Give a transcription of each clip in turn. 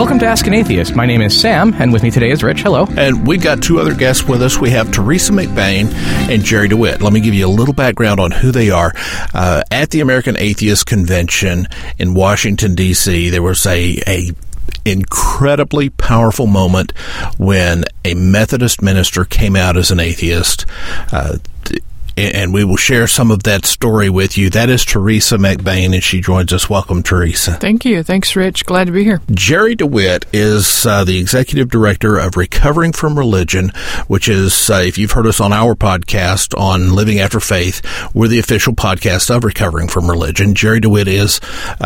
Welcome to Ask an Atheist. My name is Sam, and with me today is Rich. Hello. And we've got two other guests with us. We have Teresa McBain and Jerry DeWitt. Let me give you a little background on who they are. At the American Atheist Convention in Washington, D.C., there was a incredibly powerful moment when a Methodist minister came out as an atheist. And we will share some of that story with you. That is Teresa McBain, and she joins us. Welcome, Teresa. Thank you. Thanks, Rich. Glad to be here. Jerry DeWitt is the executive director of Recovering from Religion, which is, if you've heard us on our podcast on Living After Faith, we're the official podcast of Recovering from Religion. Jerry DeWitt is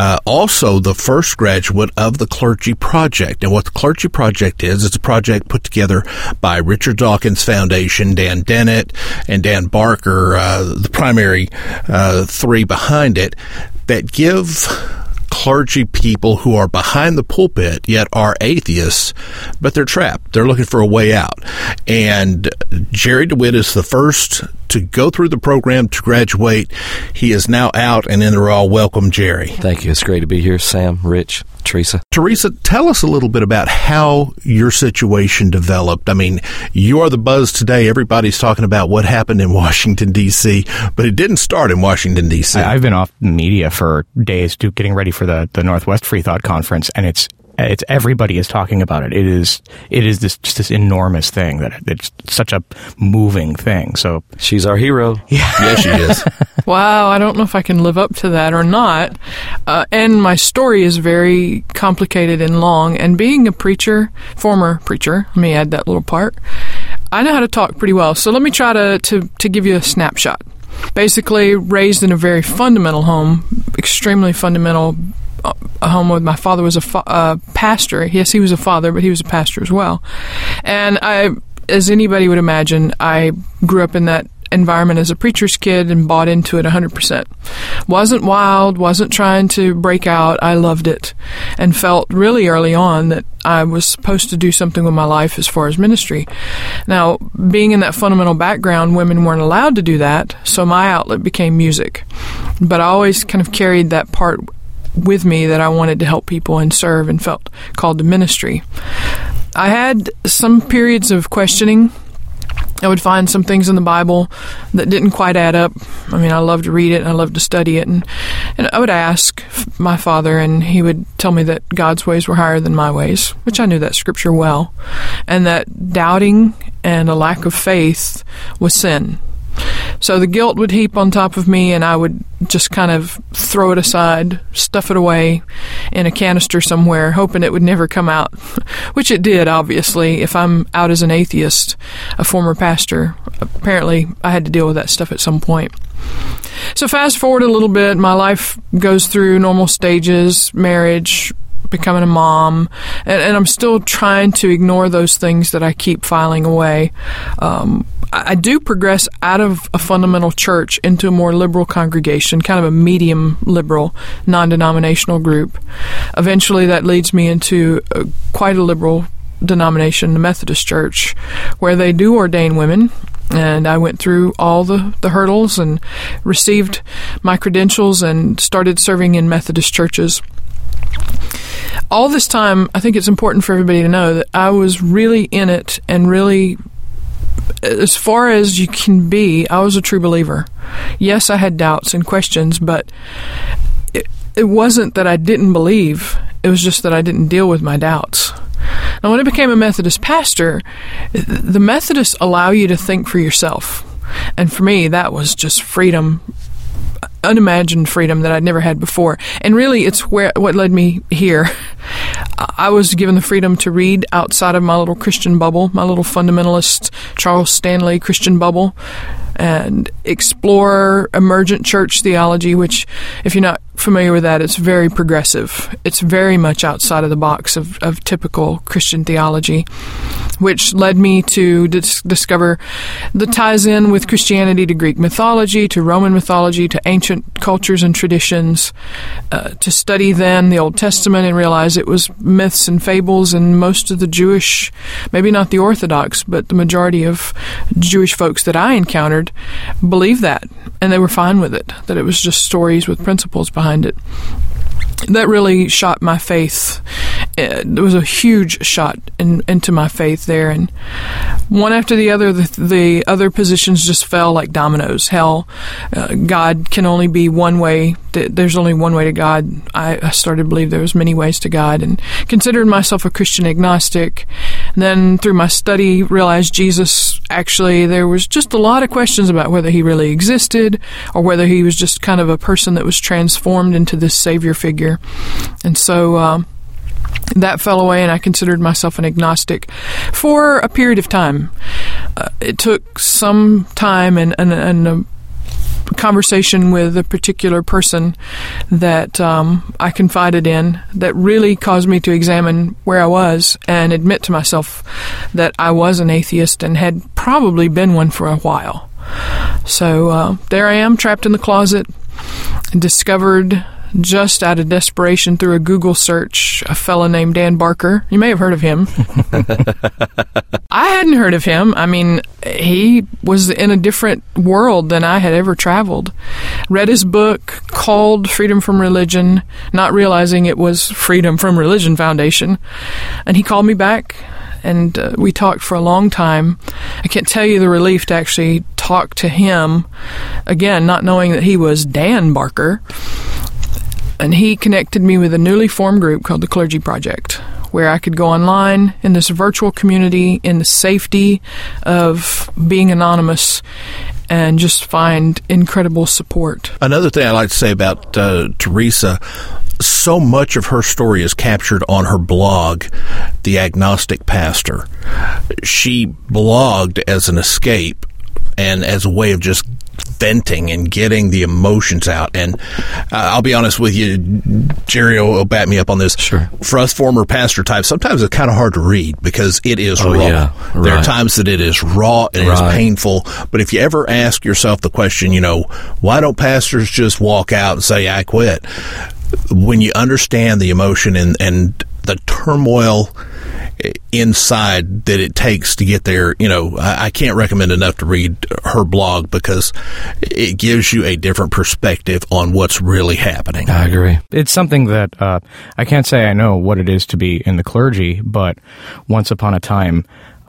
also the first graduate of the Clergy Project. And what the Clergy Project is, it's a project put together by Richard Dawkins Foundation, Dan Dennett, and Dan Barker, the primary three behind it, that give clergy people who are behind the pulpit yet are atheists, but they're trapped. They're looking for a way out. And Jerry DeWitt is the first to go through the program to graduate. He is now out and in the raw. Welcome, Jerry. Thank you. It's great to be here, Sam, Rich, Teresa. Teresa, tell us a little bit about how your situation developed. I mean, you are the buzz today. Everybody's talking about what happened in Washington, D.C., but it didn't start in Washington, D.C. I've been off media for days getting ready for the Northwest Free Thought Conference, and it's everybody is talking about it. It is this enormous thing that it's such a moving thing. So she's our hero. Yeah, yeah, she is. Wow, I don't know if I can live up to that or not. And my story is very complicated and long. And being a preacher, former preacher, let me add that little part, I know how to talk pretty well. So let me try to give you a snapshot. Basically, raised in a very fundamental home, extremely fundamental a home with my father was a pastor. Yes, he was a father, but he was a pastor as well. And I, as anybody would imagine, I grew up in that environment as a preacher's kid and bought into it 100%. Wasn't wild, wasn't trying to break out. I loved it and felt really early on that I was supposed to do something with my life as far as ministry. Now, being in that fundamental background, women weren't allowed to do that, so my outlet became music. But I always kind of carried that part with me that I wanted to help people and serve and felt called to ministry. I had some periods of questioning. I would find some things in the Bible that didn't quite add up. I mean, I love to read it and I love to study it. And I would ask my father, and he would tell me that God's ways were higher than my ways, which I knew that scripture well, and that doubting and a lack of faith was sin. So the guilt would heap on top of me, and I would just kind of throw it aside, stuff it away in a canister somewhere, hoping it would never come out, which it did, obviously. If I'm out as an atheist, a former pastor, apparently I had to deal with that stuff at some point. So fast forward a little bit, my life goes through normal stages, marriage, becoming a mom, and I'm still trying to ignore those things that I keep filing away. I do progress out of a fundamental church into a more liberal congregation, kind of a medium liberal, non-denominational group. Eventually that leads me into quite a liberal denomination, the Methodist Church, where they do ordain women. And I went through all the hurdles and received my credentials and started serving in Methodist churches. All this time, I think it's important for everybody to know that I was really in it and really, as far as you can be, I was a true believer. Yes, I had doubts and questions, but it wasn't that I didn't believe. It was just that I didn't deal with my doubts. Now, when I became a Methodist pastor, the Methodists allow you to think for yourself. And for me, that was just freedom, unimagined freedom that I'd never had before. And really, it's what led me here. I was given the freedom to read outside of my little Christian bubble, my little fundamentalist Charles Stanley Christian bubble, and explore emergent church theology, which, if you're not familiar with that, it's very progressive. It's very much outside of the box of typical Christian theology, which led me to discover the ties in with Christianity to Greek mythology, to Roman mythology, to ancient cultures and traditions, to study then the Old Testament and realize it was myths and fables, and most of the Jewish, maybe not the Orthodox, but the majority of Jewish folks that I encountered believed that, and they were fine with it, that it was just stories with principles behind it. That really shot my faith There was a huge shot into my faith there, and one after the other, the other positions just fell like dominoes. Hell, God can only be one way. There's only one way to God. I started to believe there was many ways to God, and considered myself a Christian agnostic. And then through my study, realized Jesus, actually, there was just a lot of questions about whether he really existed or whether he was just kind of a person that was transformed into this savior figure. And so that fell away, and I considered myself an agnostic for a period of time. It took some time and a conversation with a particular person that I confided in that really caused me to examine where I was and admit to myself that I was an atheist and had probably been one for a while. So there I am, trapped in the closet, and discovered just out of desperation through a Google search a fella named Dan Barker. You may have heard of him. I hadn't heard of him. I mean, he was in a different world than I had ever traveled. Read his book called Freedom from Religion, not realizing it was Freedom from Religion Foundation. And he called me back, and we talked for a long time. I can't tell you the relief to actually talk to him, again, not knowing that he was Dan Barker. And he connected me with a newly formed group called the Clergy Project, where I could go online in this virtual community in the safety of being anonymous and just find incredible support. Another thing I like to say about Teresa, so much of her story is captured on her blog, The Agnostic Pastor. She blogged as an escape and as a way of just venting and getting the emotions out. And I'll be honest with you, Jerry will back me up on this. Sure. For us former pastor types, sometimes it's kind of hard to read because it is raw. Yeah, right. There are times that it is raw and it is painful. But if you ever ask yourself the question, why don't pastors just walk out and say, I quit? When you understand the emotion and the turmoil inside that it takes to get there, I can't recommend enough to read her blog because it gives you a different perspective on what's really happening. I agree. It's something that I can't say I know what it is to be in the clergy, but once upon a time,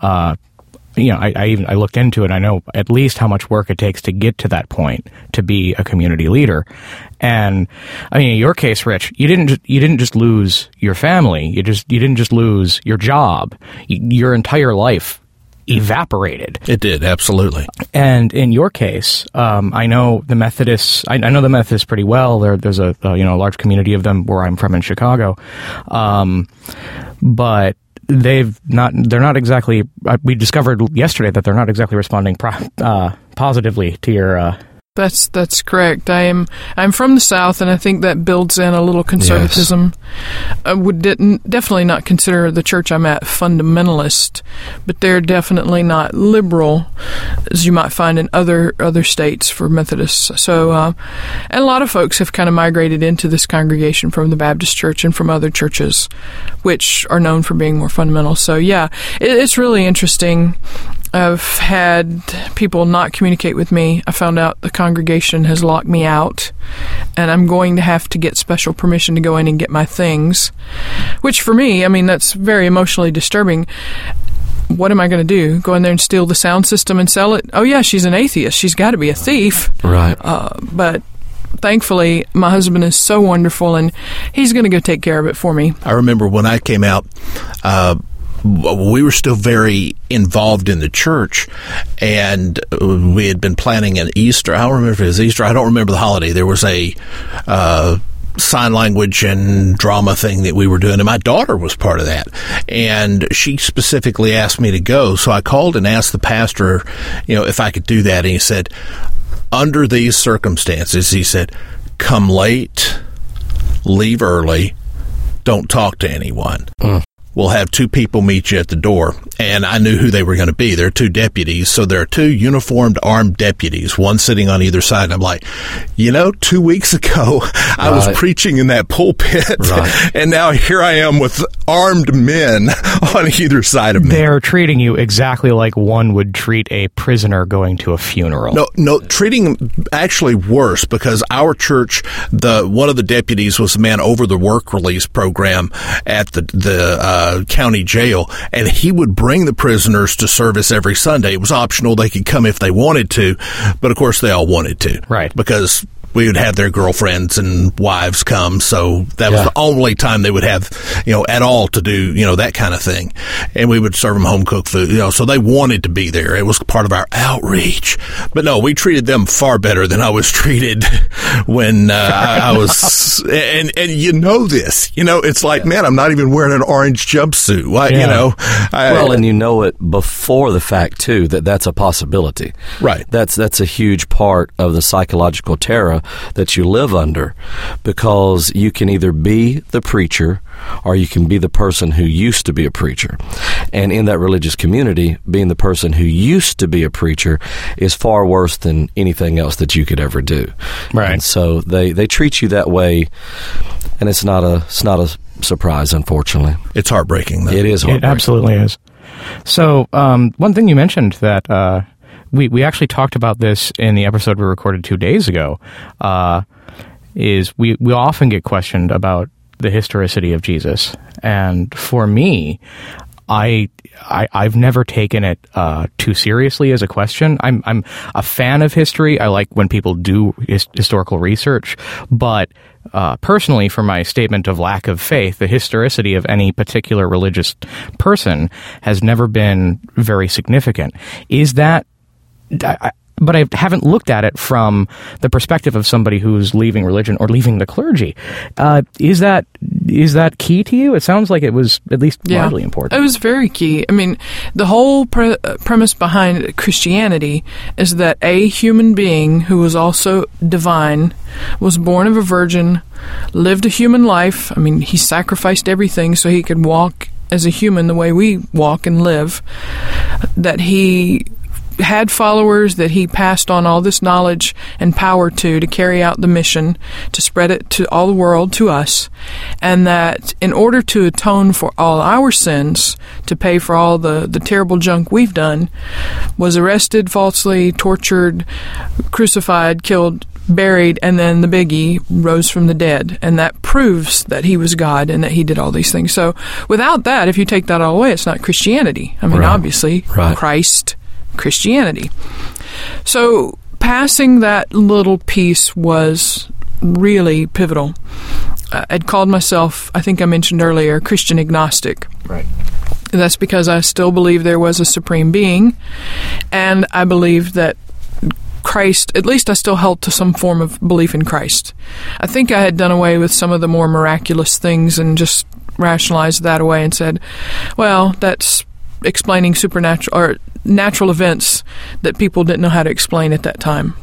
I looked into it. I know at least how much work it takes to get to that point to be a community leader. And I mean, in your case, Rich, you didn't just lose your family. You didn't just lose your job. Your entire life evaporated. It did, absolutely. And in your case, I know the Methodists. I know the Methodists pretty well. There's a large community of them where I'm from in Chicago, but they're not exactly. We discovered yesterday that they're not exactly responding positively to your. That's correct. I'm from the South, and I think that builds in a little conservatism. Yes. I would definitely not consider the church I'm at fundamentalist, but they're definitely not liberal, as you might find in other states for Methodists. So, and a lot of folks have kind of migrated into this congregation from the Baptist Church and from other churches, which are known for being more fundamental. So, yeah, it's really interesting. I've had people not communicate with me. I found out the congregation has locked me out, and I'm going to have to get special permission to go in and get my things, which for me, I mean, that's very emotionally disturbing. What am I going to do? Go in there and steal the sound system and sell it? Oh, yeah, she's an atheist. She's got to be a thief. Right. But thankfully, my husband is so wonderful, and he's going to go take care of it for me. I remember when I came out, we were still very involved in the church, and we had been planning an Easter. I don't remember if it was Easter. I don't remember the holiday. There was a sign language and drama thing that we were doing, and my daughter was part of that. And she specifically asked me to go, so I called and asked the pastor, if I could do that. And he said, under these circumstances, he said, come late, leave early, don't talk to anyone. will have two people meet you at the door, and I knew who they were going to be. They're two deputies, so there are two uniformed armed deputies, one sitting on either side. And I'm like, 2 weeks ago, I was preaching in that pulpit, and now here I am with armed men on either side of me. They're treating you exactly like one would treat a prisoner going to a funeral. No, treating them actually worse, because our church, one of the deputies was the man over the work release program at the county jail, and he would bring the prisoners to service every Sunday. It was optional. They could come if they wanted to, but of course they all wanted to. Right. Because we would have their girlfriends and wives come, so that was the only time they would have, at all to do, that kind of thing. And we would serve them home-cooked food, so they wanted to be there. It was part of our outreach. But no, we treated them far better than I was treated when I was, and this, it's like, man, I'm not even wearing an orange jumpsuit. And you know it before the fact, too, that's a possibility. Right. That's a huge part of the psychological terror that you live under, because you can either be the preacher or you can be the person who used to be a preacher. And in that religious community, being the person who used to be a preacher is far worse than anything else that you could ever do. Right. And so they treat you that way, and it's not a surprise, unfortunately. It's heartbreaking, though. It is heartbreaking. It absolutely is. So, one thing you mentioned that we actually talked about this in the episode we recorded 2 days ago, is we often get questioned about the historicity of Jesus. And for me, I've never taken it too seriously as a question. I'm a fan of history. I like when people do historical research, but personally, for my statement of lack of faith, the historicity of any particular religious person has never been very significant. Is that... but I haven't looked at it from the perspective of somebody who's leaving religion or leaving the clergy. Is that key to you? It sounds like it was at least widely important. It was very key. I mean, the whole premise behind Christianity is that a human being who was also divine was born of a virgin, lived a human life. I mean, he sacrificed everything so he could walk as a human the way we walk and live, that he had followers, that he passed on all this knowledge and power to carry out the mission, to spread it to all the world, to us, and that in order to atone for all our sins, to pay for all the terrible junk we've done, was arrested falsely, tortured, crucified, killed, buried, and then the biggie, rose from the dead. And that proves that he was God and that he did all these things. So without that, if you take that all away, it's not Christianity. I mean, obviously, Christ, Christianity. So passing that little piece was really pivotal. I'd called myself, I think I mentioned earlier, Christian agnostic. Right. That's because I still believe there was a supreme being, and I believe that Christ, at least I still held to some form of belief in Christ. I think I had done away with some of the more miraculous things and just rationalized that away and said, well, that's explaining supernatural or natural events that people didn't know how to explain at that time.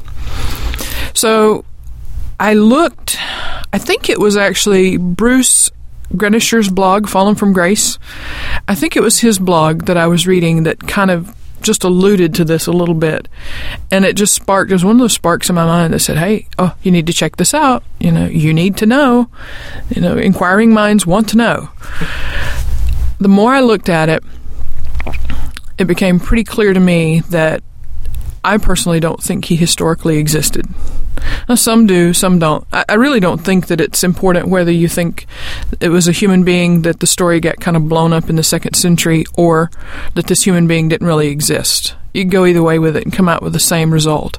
So I looked, I think it was actually Bruce Grenisher's blog, Fallen from Grace. I think it was his blog that I was reading that kind of just alluded to this a little bit. And it just sparked, it was one of those sparks in my mind that said, hey, you need to check this out. You need to know. Inquiring minds want to know. The more I looked at it, it became pretty clear to me that I personally don't think he historically existed. Now, some do, some don't. I really don't think that it's important whether you think it was a human being that the story got kind of blown up in the 2nd century or that this human being didn't really exist. You can go either way with it and come out with the same result.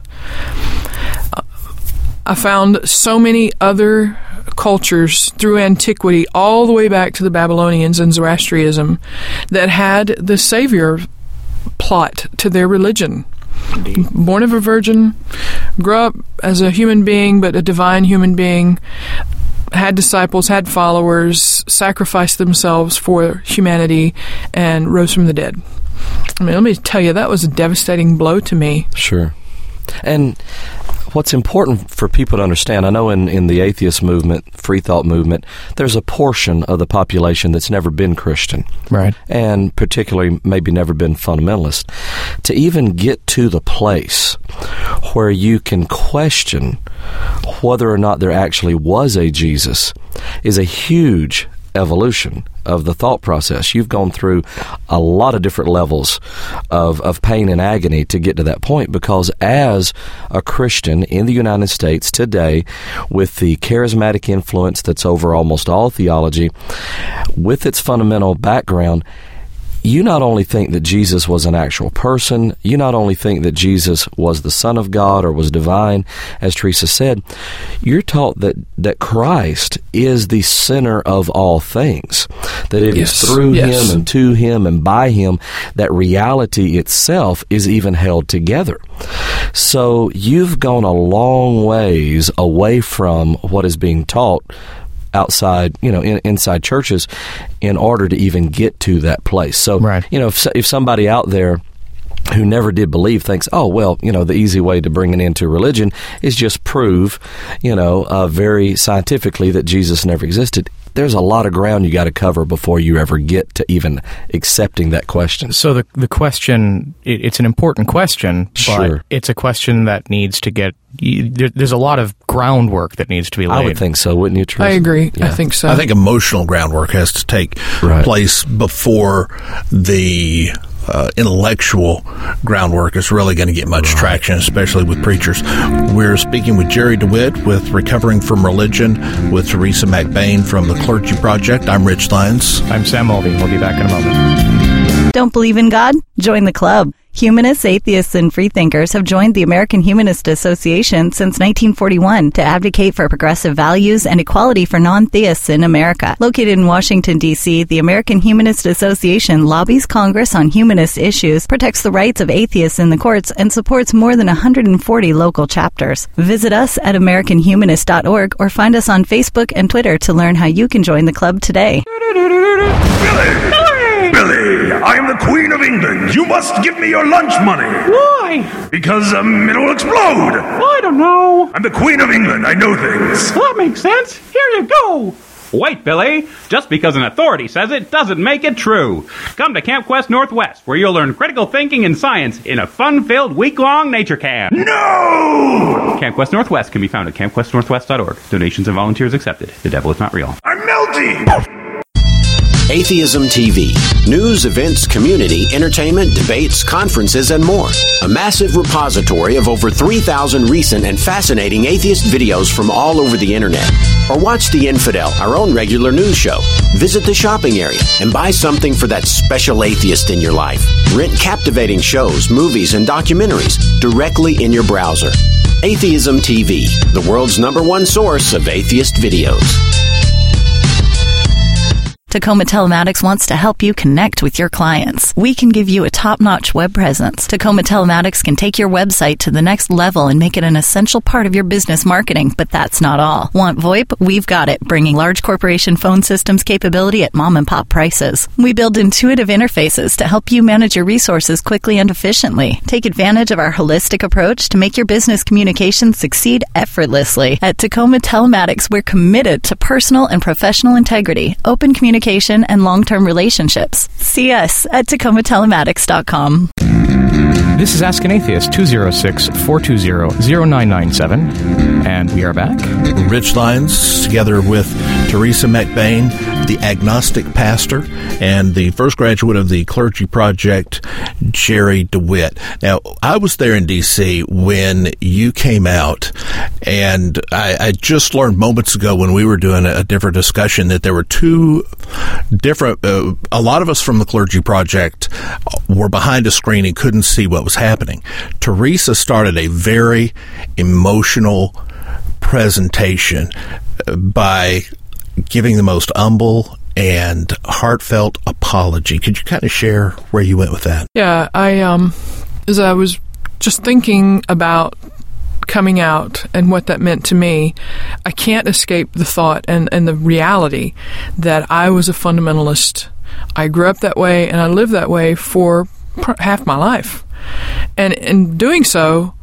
I found so many other cultures through antiquity, all the way back to the Babylonians and Zoroastrianism, that had the savior plot to their religion. Indeed. Born of a virgin, grew up as a human being, but a divine human being, had disciples, had followers, sacrificed themselves for humanity, and rose from the dead. I mean, let me tell you, that was a devastating blow to me. Sure. And what's important for people to understand, I know in the atheist movement, free thought movement, there's a portion of the population that's never been Christian. Right. And particularly maybe never been fundamentalist. To even get to the place where you can question whether or not there actually was a Jesus is a huge evolution of the thought process. You've gone through a lot of different levels of pain and agony to get to that point, because as a Christian in the United States today, with the charismatic influence that's over almost all theology, with its fundamental background, you not only think that Jesus was an actual person, you not only think that Jesus was the Son of God or was divine, as Teresa said, you're taught that Christ is the center of all things, that it is through Him and to Him and by Him that reality itself is even held together. So you've gone a long ways away from what is being taught outside, inside churches, in order to even get to that place. So, right. If somebody out there who never did believe thinks, oh, well, the easy way to bring it into religion is just prove, very scientifically that Jesus never existed. There's a lot of ground you got to cover before you ever get to even accepting that question. So the question, it's an important question, but it's a question that needs to get, there's a lot of groundwork that needs to be laid. I would think so, wouldn't you, Teresa? I agree. Yeah. I think so. I think emotional groundwork has to take place before the intellectual groundwork is really going to get much traction, especially with preachers. We're speaking with Jerry DeWitt with Recovering from Religion, with Teresa McBain from the Clergy Project. I'm Rich Lyons. I'm Sam Mulvey. We'll be back in a moment. Don't believe in God? Join the club. Humanists, atheists, and freethinkers have joined the American Humanist Association since 1941 to advocate for progressive values and equality for non-theists in America. Located in Washington, D.C., the American Humanist Association lobbies Congress on humanist issues, protects the rights of atheists in the courts, and supports more than 140 local chapters. Visit us at AmericanHumanist.org or find us on Facebook and Twitter to learn how you can join the club today. Billy, I am the Queen of England. You must give me your lunch money. Why? Because it will explode. I don't know. I'm the Queen of England. I know things. That makes sense. Here you go. Wait, Billy. Just because an authority says it doesn't make it true. Come to Camp Quest Northwest, where you'll learn critical thinking and science in a fun-filled week-long nature camp. No! Camp Quest Northwest can be found at campquestnorthwest.org. Donations and volunteers accepted. The devil is not real. I'm melting! Atheism TV. News, events, community, entertainment, debates, conferences, and more. A massive repository of over 3,000 recent and fascinating atheist videos from all over the internet. Or watch The Infidel, our own regular news show. Visit the shopping area and buy something for that special atheist in your life. Rent captivating shows, movies, and documentaries directly in your browser. Atheism TV, the world's #1 source of atheist videos. Tacoma Telematics wants to help you connect with your clients. We can give you a top-notch web presence. Tacoma Telematics can take your website to the next level and make it an essential part of your business marketing, but that's not all. Want VoIP? We've got it, bringing large corporation phone systems capability at mom-and-pop prices. We build intuitive interfaces to help you manage your resources quickly and efficiently. Take advantage of our holistic approach to make your business communications succeed effortlessly. At Tacoma Telematics, we're committed to personal and professional integrity, open communication, and long-term relationships. See us at TacomaTelematics.com. This is Ask an Atheist, 206-420-0997, and we are back. Rich Lyons, together with Teresa McBain, the agnostic pastor, and the first graduate of the Clergy Project, Jerry DeWitt. Now, I was there in D.C. when you came out, and I just learned moments ago when we were doing a different discussion that there were two different, a lot of us from the Clergy Project were behind a screen and couldn't see what was happening. Teresa started a very emotional presentation by giving the most humble and heartfelt apology. Could you kind of share where you went with that? Yeah, as I was just thinking about coming out and what that meant to me, I can't escape the thought and the reality that I was a fundamentalist. I grew up that way and I lived that way for half my life. And in doing so,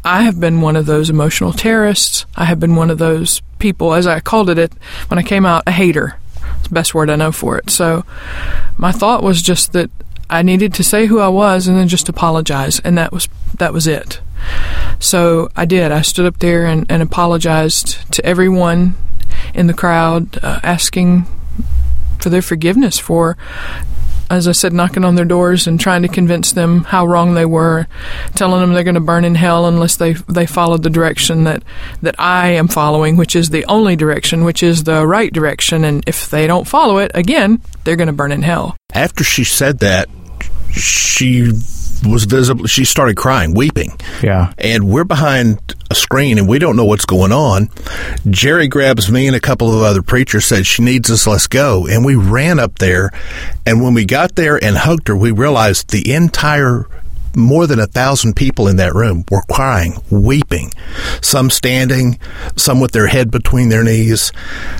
I have been one of those emotional terrorists. I have been one of those people, as I called it when I came out, a hater. It's the best word I know for it. So my thought was just that I needed to say who I was and then just apologize, and that was it. So I did. I stood up there and apologized to everyone in the crowd, asking for their forgiveness for, as I said, knocking on their doors and trying to convince them how wrong they were, telling them they're going to burn in hell unless they followed the direction that I am following, which is the only direction, which is the right direction. And if they don't follow it, again, they're going to burn in hell. After she said that, she was visible. She started crying, weeping. Yeah. And we're behind a screen and we don't know what's going on. Jerry grabs me and a couple of other preachers, said, "She needs us, let's go." And we ran up there. And when we got there and hugged her, we realized the entire more than 1,000 people in that room were crying, weeping, some standing, some with their head between their knees.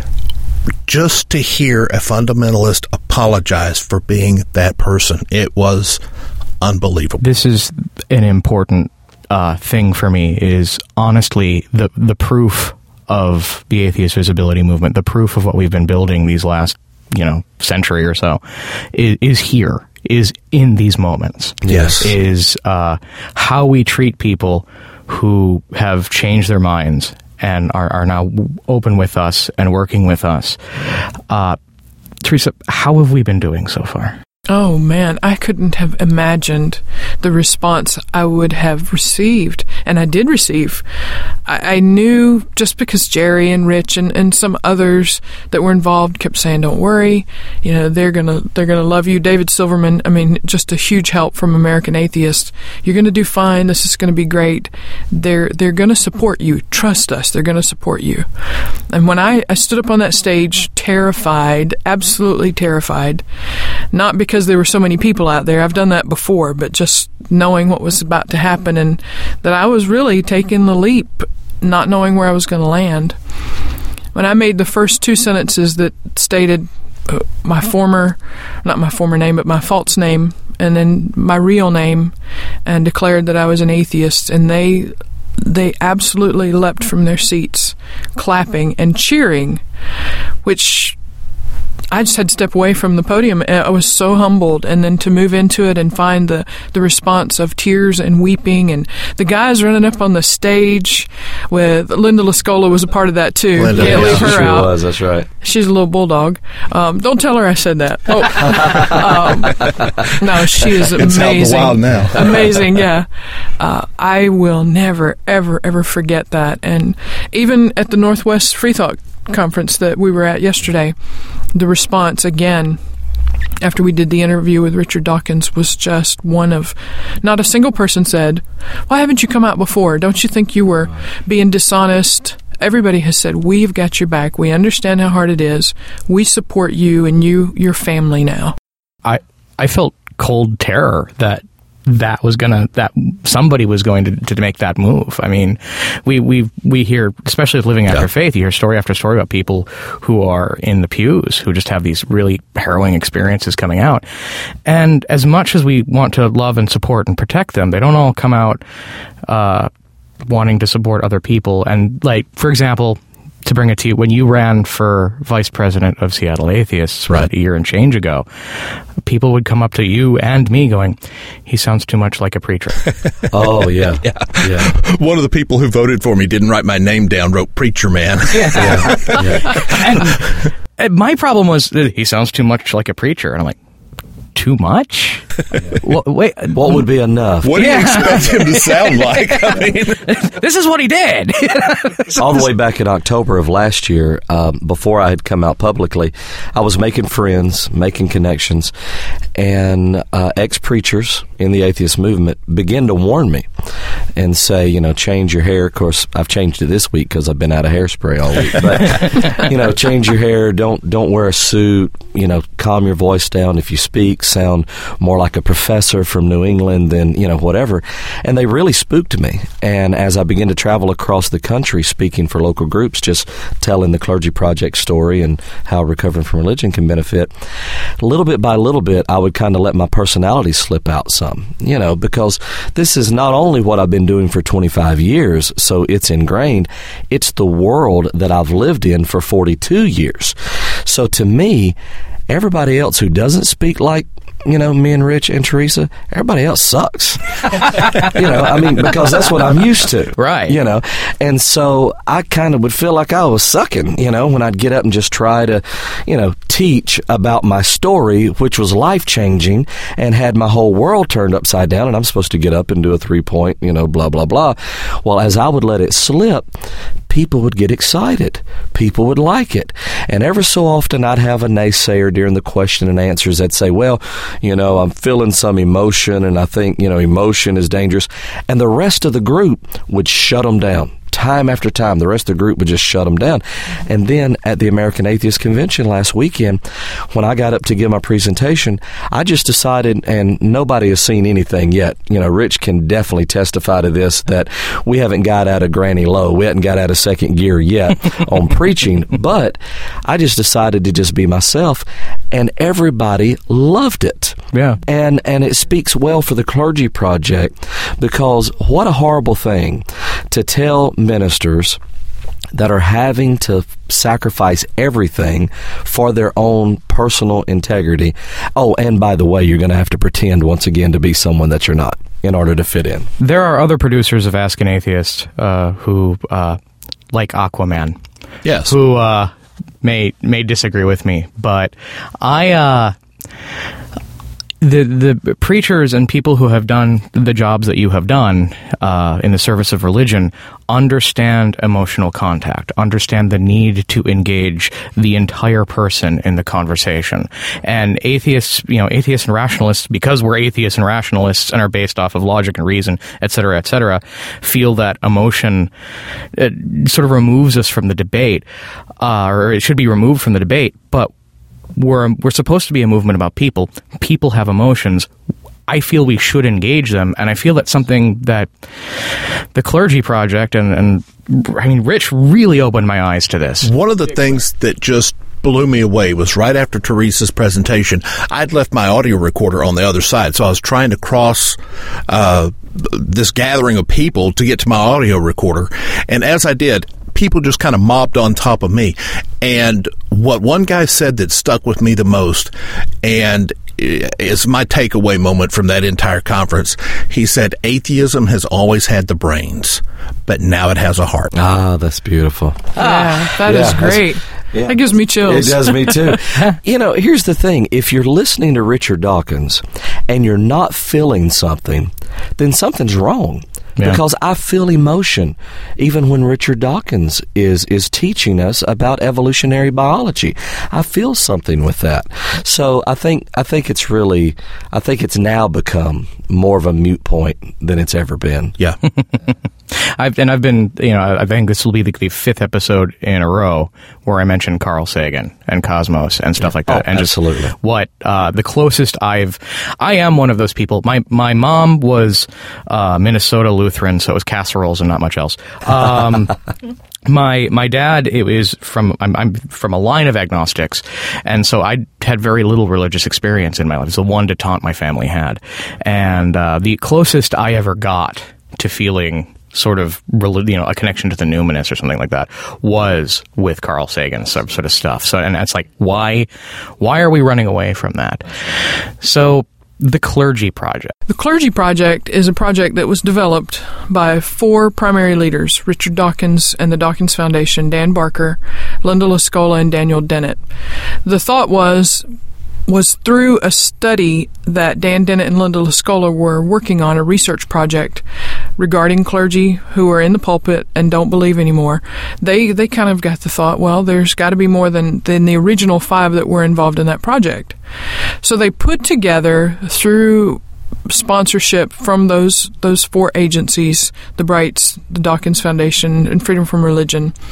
Just to hear a fundamentalist apologize for being that person, it was unbelievable. This is an important thing for me, is honestly the proof of the atheist visibility movement, the proof of what we've been building these last century or so, is here, is in these moments. Yes. Is how we treat people who have changed their minds and are now open with us and working with us. Teresa, how have we been doing so far? Oh, man, I couldn't have imagined the response I would have received, and I did receive. I knew, just because Jerry and Rich and some others that were involved kept saying, "Don't worry, they're gonna love you." David Silverman, just a huge help from American Atheist. "You're gonna do fine. This is gonna be great. They're gonna support you. Trust us. They're gonna support you." And when I stood up on that stage, terrified, absolutely terrified, not because there were so many people out there. I've done that before, but just knowing what was about to happen and that I was really taking the leap, not knowing where I was going to land. When I made the first two sentences that stated my false name, and then my real name, and declared that I was an atheist, and they absolutely leapt from their seats, clapping and cheering, which I just had to step away from the podium. I was so humbled, and then to move into it and find the response of tears and weeping, and the guys running up on the stage with Linda Lascola was a part of that too. Linda, Can't leave her she out. was, that's right. She's a little bulldog. Don't tell her I said that. No, she is amazing. It's out in the wild now. Amazing, yeah. I will never, ever, ever forget that. And even at the Northwest Free Thought Conference that we were at yesterday, the response again after we did the interview with Richard Dawkins was just one of, not a single person said, "Why haven't you come out before? Don't you think you were being dishonest?" Everybody has said, "We've got your back. We understand how hard it is. We support you and your family now." I felt cold terror that somebody was going to make that move. We hear, especially with Living After Faith, you hear story after story about people who are in the pews who just have these really harrowing experiences coming out. And as much as we want to love and support and protect them, they don't all come out wanting to support other people. And, for example, to bring it to you, when you ran for vice president of Seattle Atheists a year and change ago, people would come up to you and me going, "He sounds too much like a preacher." Oh, yeah. Yeah. One of the people who voted for me didn't write my name down, wrote "Preacher Man." And my problem was, "He sounds too much like a preacher." And I'm like, too much? Wait, what would be enough? What do you expect him to sound like? This is what he did. All the way back in October of last year, before I had come out publicly, I was making friends, making connections, and ex-preachers in the atheist movement began to warn me and say, change your hair. Of course, I've changed it this week because I've been out of hairspray all week. But, change your hair. Don't wear a suit. Calm your voice down. If you speak, sound more like a professor from New England than, whatever. And they really spooked me. And as I began to travel across the country speaking for local groups, just telling the Clergy Project story and how recovering from religion can benefit, little bit by little bit, I would kind of let my personality slip out some, because this is not only what I've been doing for 25 years, so it's ingrained, it's the world that I've lived in for 42 years. So to me, everybody else who doesn't speak like me and Rich and Teresa, everybody else sucks. Because that's what I'm used to. Right. And so I kind of would feel like I was sucking, when I'd get up and just try to, teach about my story, which was life-changing and had my whole world turned upside down, and I'm supposed to get up and do a 3-point, blah, blah, blah. Well, as I would let it slip, people would get excited. People would like it. And ever so often I'd have a naysayer during the question and answers that'd say, well, I'm feeling some emotion and I think, emotion is dangerous. And the rest of the group would shut them down. Time after time, the rest of the group would just shut them down. And then at the American Atheist Convention last weekend, when I got up to give my presentation, I just decided, and nobody has seen anything yet. Rich can definitely testify to this, that we haven't got out of granny low. We haven't got out of second gear yet on preaching. But I just decided to just be myself, and everybody loved it. Yeah. And it speaks well for the Clergy Project, because what a horrible thing to tell ministers that are having to sacrifice everything for their own personal integrity. Oh, and by the way, you're going to have to pretend once again to be someone that you're not in order to fit in. There are other producers of Ask an Atheist who, like Aquaman, yes, who may disagree with me, but the preachers and people who have done the jobs that you have done in the service of religion understand emotional contact, understand the need to engage the entire person in the conversation. And atheists and rationalists, because we're atheists and rationalists and are based off of logic and reason, et cetera, feel that emotion sort of removes us from the debate, or it should be removed from the debate. But we're supposed to be a movement about people. People have emotions. I feel we should engage them, and I feel that's something that the Clergy Project and Rich really opened my eyes to this. One of the things that just blew me away was right after Teresa's presentation, I'd left my audio recorder on the other side, so I was trying to cross this gathering of people to get to my audio recorder, and as I did, people just kind of mobbed on top of me. And what one guy said that stuck with me the most, and is my takeaway moment from that entire conference, he said, atheism has always had the brains, but now it has a heart. Ah, that's beautiful. Yeah, that is great. Yeah. That gives me chills. It does me too. Here's the thing. If you're listening to Richard Dawkins and you're not feeling something, then something's wrong. Yeah. Because I feel emotion even when Richard Dawkins is teaching us about evolutionary biology. I feel something with that. So I think it's now become more of a moot point than it's ever been. Yeah. I think this will be the fifth episode in a row where I mention Carl Sagan and Cosmos and stuff like that. Oh, and absolutely. Just what the closest I am one of those people. My mom was Minnesota Lutheran, so it was casseroles and not much else. My dad I'm from a line of agnostics, and so I had very little religious experience in my life. It's the one detente my family had, and the closest I ever got to feeling sort of a connection to the numinous or something like that was with Carl Sagan sort of stuff. So, and that's like, why are we running away from that? So the Clergy Project. The Clergy Project is a project that was developed by 4 primary leaders: Richard Dawkins and the Dawkins Foundation, Dan Barker, Linda Lascola, and Daniel Dennett. The thought was through a study that Dan Dennett and Linda Lascola were working on, a research project regarding clergy who are in the pulpit and don't believe anymore. They kind of got the thought, well, there's got to be more than the original 5 that were involved in that project. So they put together, through sponsorship from those 4 agencies, the Brights, the Dawkins Foundation, and Freedom from Religion,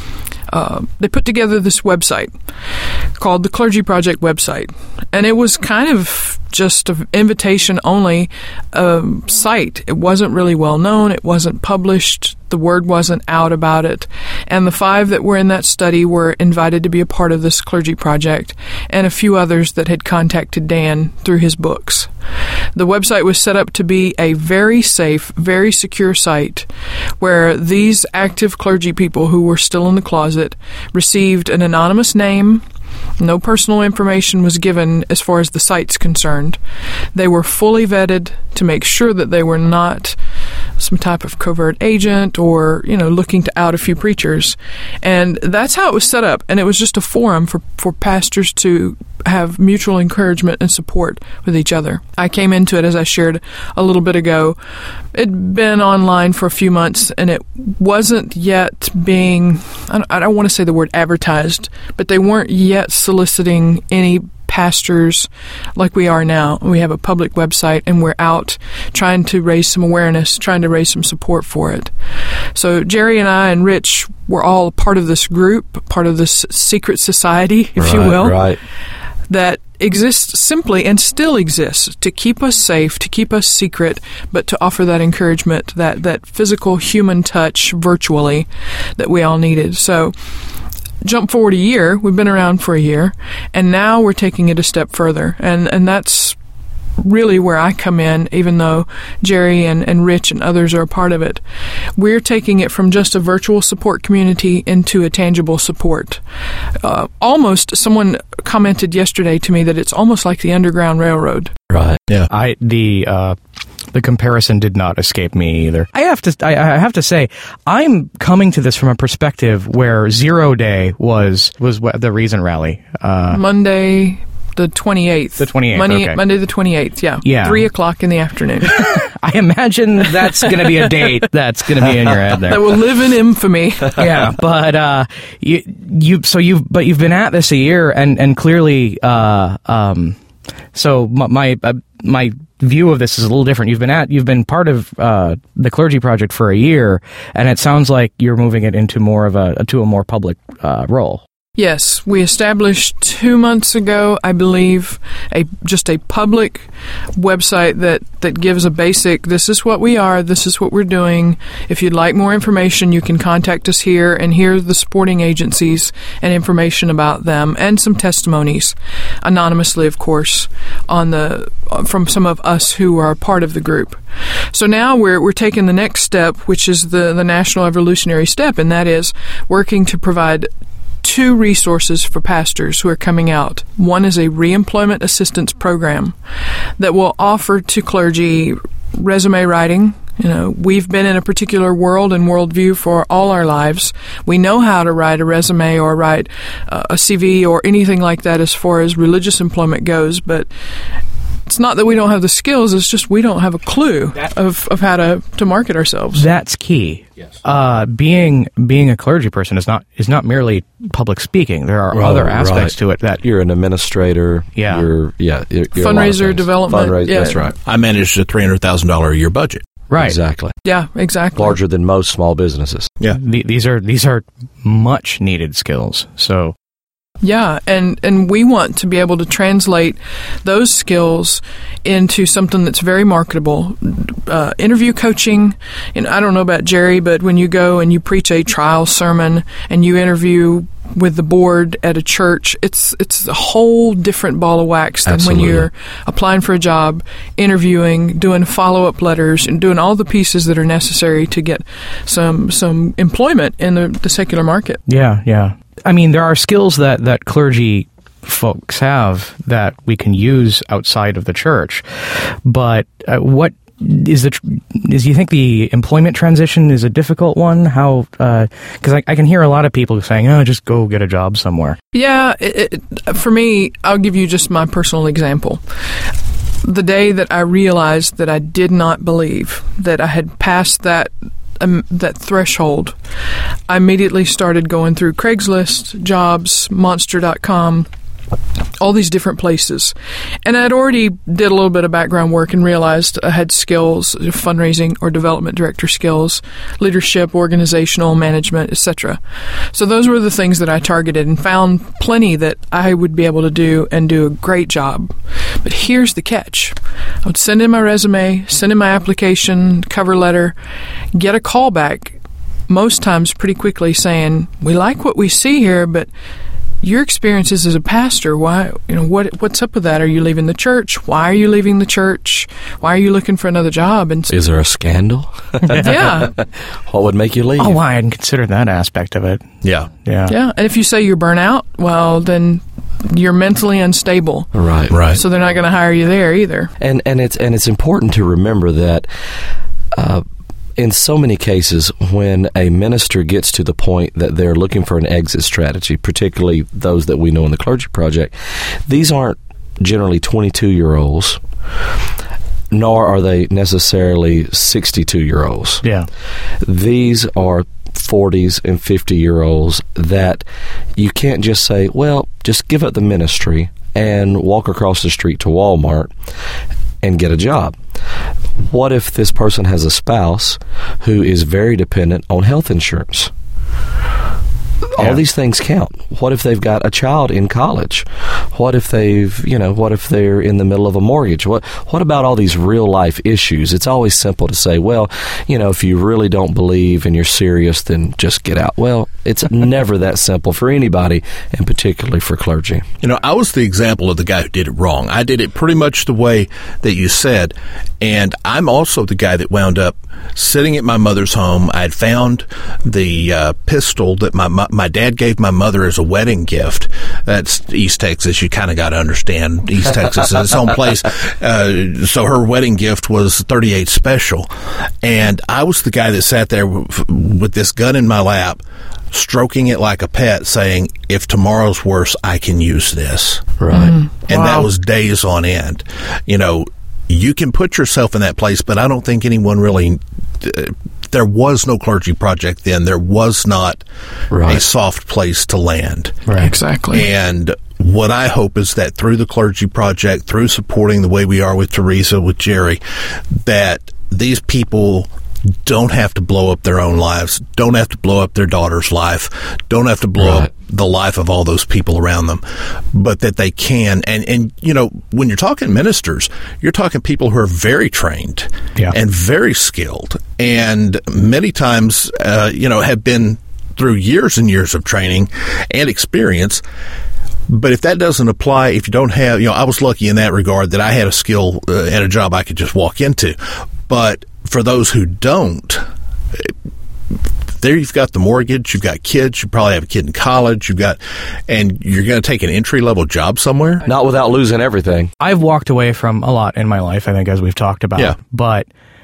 they put together this website called the Clergy Project website. And it was kind of just an invitation-only site. It wasn't really well known. It wasn't published. The word wasn't out about it. And the 5 that were in that study were invited to be a part of this Clergy Project, and a few others that had contacted Dan through his books. The website was set up to be a very safe, very secure site where these active clergy people who were still in the closet received an anonymous name. No personal information was given as far as the site's concerned. They were fully vetted to make sure that they were not some type of covert agent or, looking to out a few preachers. And that's how it was set up. And it was just a forum for pastors to have mutual encouragement and support with each other. I came into it, as I shared a little bit ago. It'd been online for a few months, and it wasn't yet being, I don't want to say the word advertised, but they weren't yet soliciting any pastors like we are now. We have a public website, and we're out trying to raise some awareness, trying to raise some support for it. So Jerry and I and Rich were all part of this group, part of this secret society, if you will. Right. That exists simply and still exists to keep us safe, to keep us secret, but to offer that encouragement, that physical human touch virtually that we all needed. So jump forward a year, we've been around for a year, and now we're taking it a step further. And that's really where I come in, even though Jerry and Rich and others are a part of it. We're taking it from just a virtual support community into a tangible support. Almost, someone commented yesterday to me that it's almost like the Underground Railroad. Right. Yeah. The comparison did not escape me either. I have to say, I'm coming to this from a perspective where 0 Day was the Reason Rally. Monday the 28th. The 28th, okay. Monday the 28th, yeah. 3 o'clock in the afternoon. I imagine that's going to be a date that's going to be in your head there. That will live in infamy. Yeah, but you've been at this a year, and clearly, so my view of this is a little different. You've been part of the Clergy Project for a year, and it sounds like you're moving it into more of a more public role. Yes, we established 2 months ago, I believe, just a public website that gives a basic, this is what we are, this is what we're doing. If you'd like more information, you can contact us here, and here are the supporting agencies and information about them, and some testimonies, anonymously, of course, from some of us who are part of the group. So now we're taking the next step, which is the National Evolutionary Step, and that is working to provide 2 resources for pastors who are coming out. One is a reemployment assistance program that will offer to clergy resume writing. We've been in a particular world and worldview for all our lives. We know how to write a resume or write a CV or anything like that as far as religious employment goes, but it's not that we don't have the skills, it's just we don't have a clue of how to market ourselves. That's key. Yes. Being a clergy person is not merely public speaking. There are other aspects to it that you're an administrator. Yeah. You're fundraiser development. Yeah. That's right. I managed a $300,000 a year budget. Right. Exactly. Yeah, exactly. Larger than most small businesses. Yeah. These are much needed skills. So yeah, and we want to be able to translate those skills into something that's very marketable. Interview coaching, and I don't know about Jerry, but when you go and you preach a trial sermon and you interview with the board at a church, it's a whole different ball of wax than Absolutely. when you're applying for a job, interviewing, doing follow-up letters, and doing all the pieces that are necessary to get some employment in the secular market. Yeah. I mean, there are skills that clergy folks have that we can use outside of the church, but what is you think the employment transition is a difficult one? How? Because I can hear a lot of people saying, "Oh, just go get a job somewhere." Yeah, for me, I'll give you just my personal example. The day that I realized that I did not believe that I had passed that threshold, I immediately started going through Craigslist, jobs, Monster.com, all these different places. And I'd already did a little bit of background work and realized I had skills, fundraising or development director skills, leadership, organizational management, etc. So those were the things that I targeted and found plenty that I would be able to do and do a great job. But here's the catch. I would send in my resume, send in my application, cover letter, get a call back most times pretty quickly saying, we like what we see here, but your experiences as a pastor, why, what's up with that? Are you leaving the church? Why are you leaving the church? Why are you looking for another job? And is there a scandal? Yeah. What would make you leave? Oh, I hadn't considered that aspect of it. Yeah. And if you say you're burnt out, well, then you're mentally unstable. Right. So they're not going to hire you there either. And it's important to remember that in so many cases, when a minister gets to the point that they're looking for an exit strategy, particularly those that we know in the Clergy Project, these aren't generally 22-year-olds, nor are they necessarily 62-year-olds. Yeah. These are 40s and 50-year-olds that you can't just say, well, just give up the ministry and walk across the street to Walmart and get a job. What if this person has a spouse who is very dependent on health insurance? All these things count. What if they've got a child in college? What if what if they're in the middle of a mortgage? What about all these real life issues? It's always simple to say, well, if you really don't believe and you're serious, then just get out. Well, it's never that simple for anybody, and particularly for clergy. I was the example of the guy who did it wrong. I did it pretty much the way that you said, and I'm also the guy that wound up sitting at my mother's home. I had found the pistol that my dad gave my mother as a wedding gift. That's East Texas. You kind of got to understand East Texas is its own place. So her wedding gift was 38 Special, and I was the guy that sat there with this gun in my lap, stroking it like a pet, saying, if tomorrow's worse, I can use this. Right. And that was days on end. You can put yourself in that place, but I don't think anyone really... there was no Clergy Project then. There was not a soft place to land. Right. Exactly. And what I hope is that through the Clergy Project, through supporting the way we are with Teresa, with Jerry, that these people don't have to blow up their own lives, don't have to blow up their daughter's life, don't have to blow up the life of all those people around them, but that they can. And when you're talking ministers, you're talking people who are very trained and very skilled, and many times, have been through years and years of training and experience. But if that doesn't apply, if you don't have, I was lucky in that regard that I had a skill and a job I could just walk into. But for those who don't, there you've got the mortgage, you've got kids, you probably have a kid in college, and you're going to take an entry-level job somewhere? Not without losing everything. I've walked away from a lot in my life, I think, as we've talked about. Yeah. But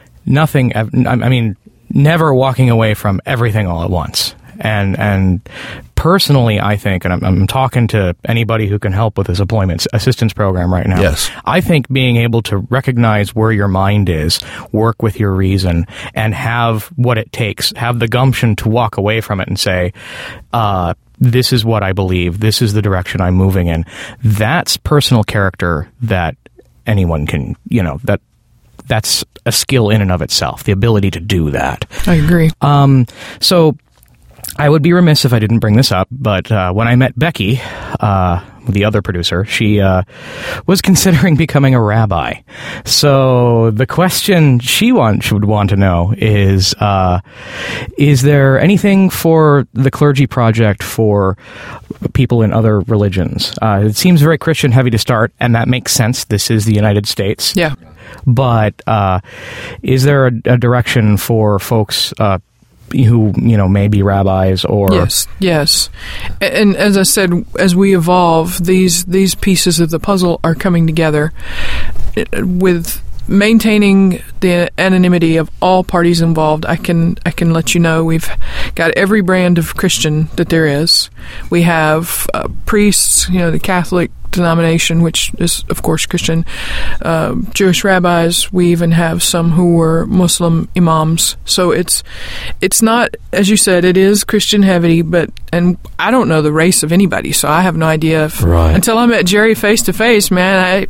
never walking away from everything all at once. And personally, I think, and I'm talking to anybody who can help with this employment assistance program right now. Yes. I think being able to recognize where your mind is, work with your reason, and have what it takes, have the gumption to walk away from it and say, this is what I believe, this is the direction I'm moving in. That's personal character that anyone can, that's a skill in and of itself, the ability to do that. I agree. So I would be remiss if I didn't bring this up, but when I met Becky, the other producer, she was considering becoming a rabbi. So the question she would want to know is there anything for the Clergy Project for people in other religions? It seems very Christian heavy to start, and that makes sense. This is the United States. Yeah. But is there a direction for folks who may be rabbis or yes, and as I said, as we evolve, these pieces of the puzzle are coming together with maintaining the anonymity of all parties involved. I can let you know we've got every brand of Christian that there is. We have priests, the Catholic denomination, which is of course Christian, Jewish rabbis. We even have some who were Muslim imams. So it's not, as you said, it is Christian heavy, and I don't know the race of anybody, so I have no idea until I met Jerry face to face, man.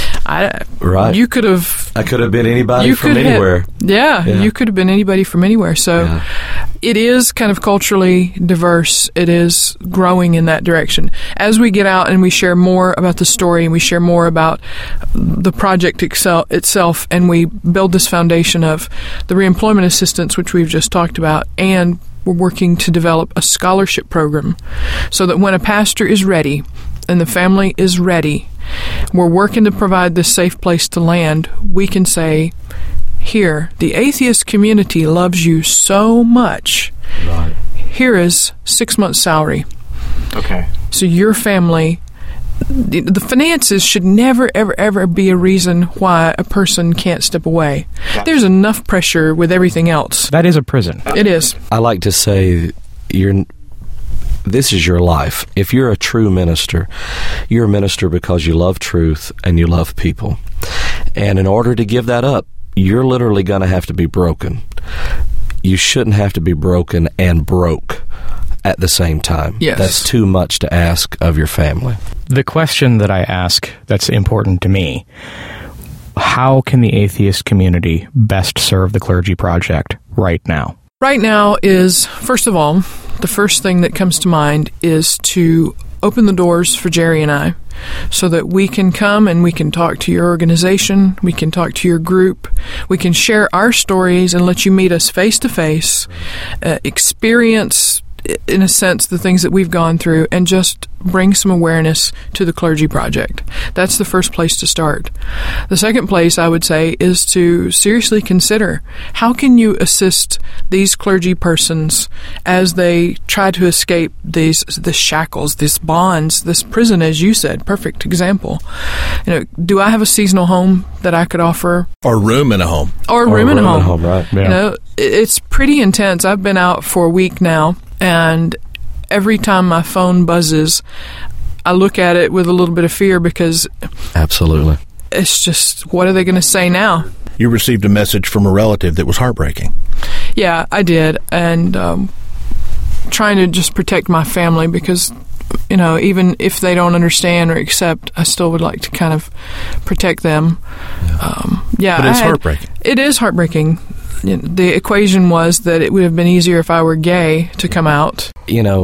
You could have. I could have been anybody from anywhere. You could have been anybody from anywhere. So it is kind of culturally diverse. It is growing in that direction. As we get out and we share more about the story and we share more about the project itself, and we build this foundation of the reemployment assistance, which we've just talked about, and we're working to develop a scholarship program so that when a pastor is ready and the family is ready, we're working to provide this safe place to land. We can say, here, the atheist community loves you so much. Right. Here is 6 months' salary. Okay. So your family, the finances should never, ever, ever be a reason why a person can't step away. There's enough pressure with everything else. That is a prison. It is. I like to say this is your life. If you're a true minister, you're a minister because you love truth and you love people. And in order to give that up, you're literally going to have to be broken. You shouldn't have to be broken and broke at the same time. Yes. That's too much to ask of your family. The question that I ask that's important to me, how can the atheist community best serve the Clergy Project right now? Right now is, first of all, the first thing that comes to mind is to open the doors for Jerry and I so that we can come and we can talk to your organization, we can talk to your group, we can share our stories and let you meet us face to face, experience, in a sense, the things that we've gone through, and just bring some awareness to the Clergy Project. That's the first place to start. The second place, I would say, is to seriously consider how can you assist these clergy persons as they try to escape the shackles, these bonds, this prison, as you said. Perfect example. Do I have a seasonal home that I could offer? Or room in a home. Or a room in a home. Right. Yeah. It's pretty intense. I've been out for a week now, and every time my phone buzzes, I look at it with a little bit of fear because Absolutely. It's just, what are they going to say now? You received a message from a relative that was heartbreaking. Yeah, I did. And trying to just protect my family because, even if they don't understand or accept, I still would like to kind of protect them. But it's heartbreaking. It is heartbreaking. The equation was that it would have been easier if I were gay to come out.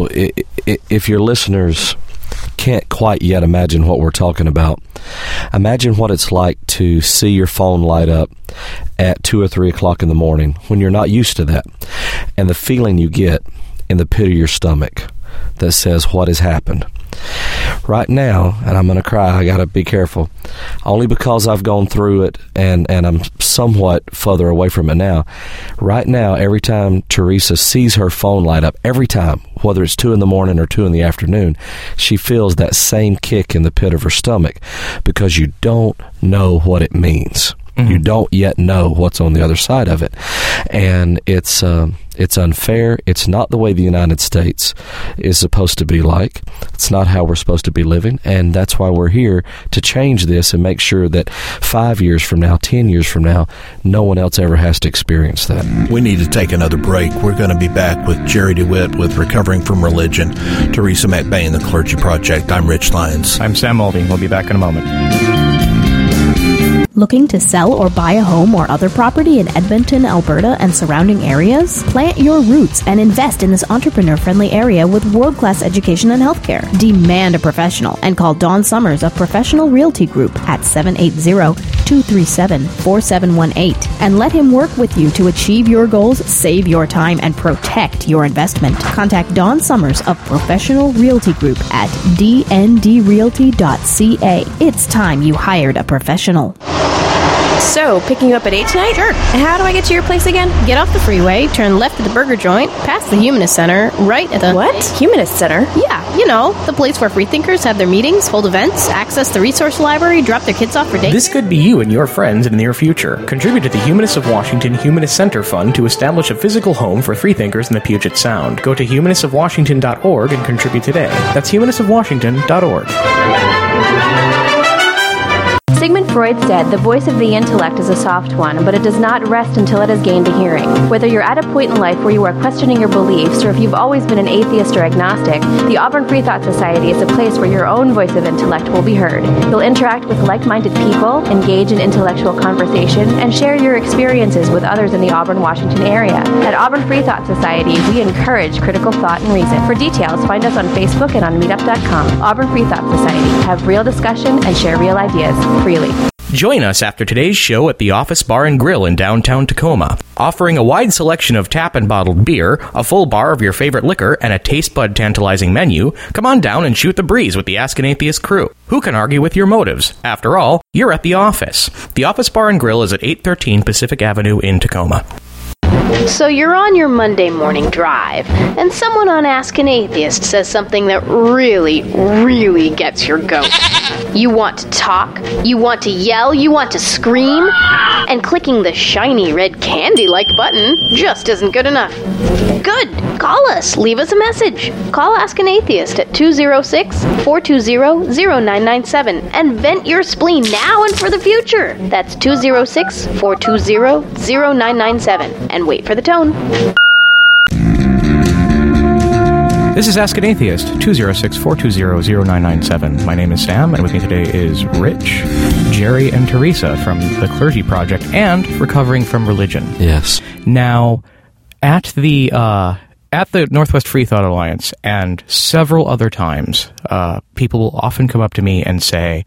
If your listeners can't quite yet imagine what we're talking about, imagine what it's like to see your phone light up at 2 or 3 o'clock in the morning when you're not used to that, and the feeling you get in the pit of your stomach that says, what has happened? Right now, and I'm going to cry, I got to be careful, only because I've gone through it and I'm somewhat further away from it now. Right now, every time Teresa sees her phone light up, every time, whether it's 2 in the morning or 2 in the afternoon, she feels that same kick in the pit of her stomach because you don't know what it means. Mm-hmm. You don't yet know what's on the other side of it. And it's unfair. It's not the way the United States is supposed to be like. It's not how we're supposed to be living. And that's why we're here to change this and make sure that 5 years from now, 10 years from now, no one else ever has to experience that. We need to take another break. We're going to be back with Jerry DeWitt with Recovering from Religion, Teresa McBain, the Clergy Project. I'm Rich Lyons. I'm Sam Mulvey. We'll be back in a moment. Looking to sell or buy a home or other property in Edmonton, Alberta, and surrounding areas? Plant your roots and invest in this entrepreneur-friendly area with world-class education and healthcare. Demand a professional and call Don Summers of Professional Realty Group at 780-237-4718 and let him work with you to achieve your goals, save your time, and protect your investment. Contact Don Summers of Professional Realty Group at dndrealty.ca. It's time you hired a professional. So, picking you up at 8 tonight? Sure. How do I get to your place again? Get off the freeway, turn left at the Burger Joint, past the Humanist Center, right at the... What? Humanist Center? Yeah, you know, the place where freethinkers have their meetings, hold events, access the resource library, drop their kids off for daycare. This could be you and your friends in the near future. Contribute to the Humanists of Washington Humanist Center Fund to establish a physical home for freethinkers in the Puget Sound. Go to humanistofwashington.org and contribute today. That's humanistofwashington.org. Sigmund Freud said the voice of the intellect is a soft one, but it does not rest until it has gained a hearing. Whether you're at a point in life where you are questioning your beliefs, or if you've always been an atheist or agnostic, the Auburn Free Thought Society is a place where your own voice of intellect will be heard. You'll interact with like-minded people, engage in intellectual conversation, and share your experiences with others in the Auburn, Washington area. At Auburn Free Thought Society, we encourage critical thought and reason. For details, find us on Facebook and on meetup.com. Auburn Free Thought Society. Have real discussion and share real ideas freely. Join us after today's show at the Office Bar and Grill in downtown Tacoma. Offering a wide selection of tap and bottled beer, a full bar of your favorite liquor, and a taste bud tantalizing menu, come on down and shoot the breeze with the Ask an Atheist crew. Who can argue with your motives? After all, you're at the office. The Office Bar and Grill is at 813 Pacific Avenue in Tacoma. So you're on your Monday morning drive, and someone on Ask an Atheist says something that really, really gets your goat. You want to talk, you want to yell, you want to scream, and clicking the shiny red candy-like button just isn't good enough. Good! Call us, leave us a message. Call Ask an Atheist at 206-420-0997 and vent your spleen now and for the future. That's 206-420-0997 and wait for the tone. This is Ask an Atheist, 206-420-0997. My name is Sam, and with me today is Rich, Jerry, and Teresa from the Clergy Project and Recovering from Religion. Yes. Now, at the Northwest Free Thought Alliance and several other times, people will often come up to me and say,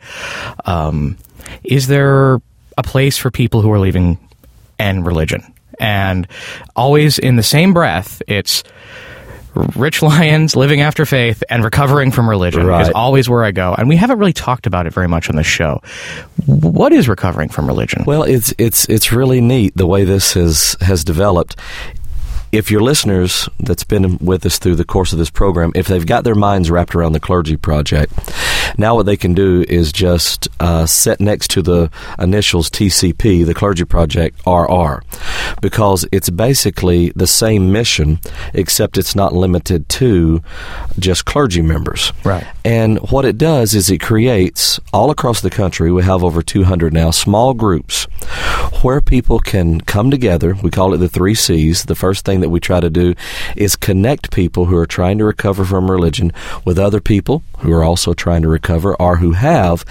is there a place for people who are leaving and religion? And always in the same breath, it's Rich Lyons, Living After Faith, and Recovering from Religion is always where I go. And we haven't really talked about it very much on the show. What is Recovering from Religion? Well, it's really neat the way this has developed. If your listeners that's been with us through the course of this program, if they've got their minds wrapped around the Clergy Project, now what they can do is just set next to the initials TCP, the Clergy Project, RR, because it's basically the same mission, except it's not limited to just clergy members. Right. And what it does is it creates, all across the country, we have over 200 now, small groups where people can come together. We call it the 3 C's. The first thing that we try to do is connect people who are trying to recover from religion with other people who are also trying to recover or who have